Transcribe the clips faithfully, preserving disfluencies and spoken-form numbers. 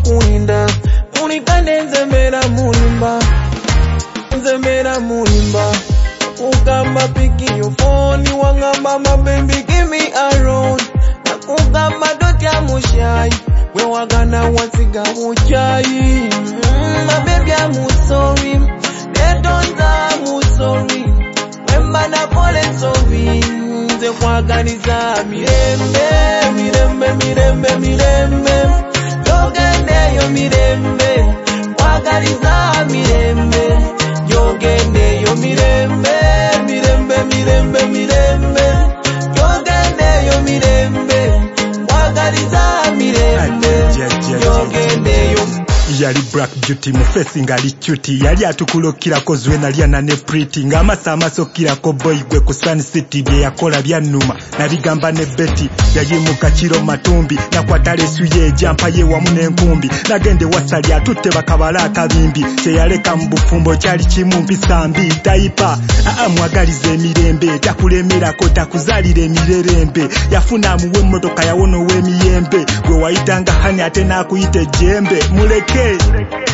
kuinda unikane nzemera mulimba nzemera mulimba ukamba piki your phone wangamba my baby give me a round nakugamba dotya mushai we wagana wasiga muchai my baby I'm sorry they don't I'm sorry wemba na pole sorry nze kwaganiza mirembe mirembe mirembe mirembe yogende yo mirembe kwaganiza mirembe yogende yo mirembe mirembe mirembe mirembe yogende yo mirembe kwaganiza mirembe yogende yo yali black beauty mu face ngali cutie yali atukulokira ko zwena lyana ne pretty ngamasa amasokira ko boy gwe ku Sun City bye yakola byannuma nabigamba ne Betty yayi mu kachiro matumbi nakwatale suye jampa ye wamu n'enkumbi nagende wasali atutte bakabala akabimbi kye yaleka mu bufumbo kyali kimu mpisambi taipa a mwagalize emirembe takulemera ko takuzalira emirerembe yafuna muwe motoka yawono we miyembe gwe wayitanga hani ate nakuyite jembe muleke my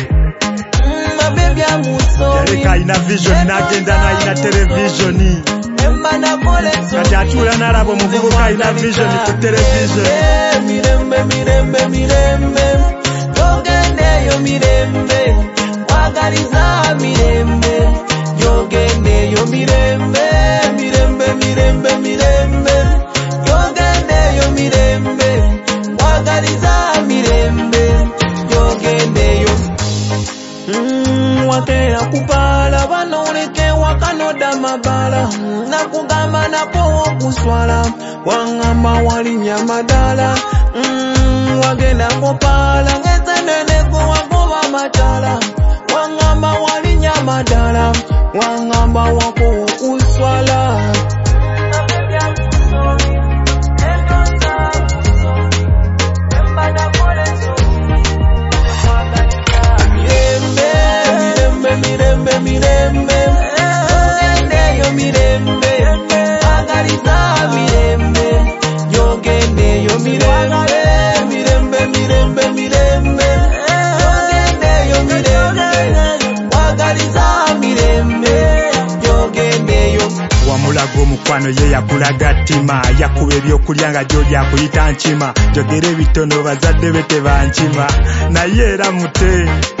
baby I'm sorry yaleka ina vision nagenda na ina television emba na pole kati atula nalabo muvubuka ina vision ku television mirembe mirembe mirembe yogende yo mirembe wagaliza mirembe yogende yo mirembe mirembe mirembe mirembe yogende yo mirembe wagaliza mirembe yogende yo mm wakera kupala banoleke wakanoda mabala nakugamba napo okuswala wangamba walinya madala mm wagenda kupala ngezenene ko wagoba matala wangamba walinya madala wangamba wako okuswala mirembe mirembe yogende yo mirembe agariza mirembe yogende yo mirembe mirembe mirembe mirembe yogende yo mirembe agariza mirembe yogende yo wamulago mukwano ye yakulaga ttima yakuba ebyokulya nga gyoli akuyita nkima jogera ebitono bazadde be tebankima naye era mute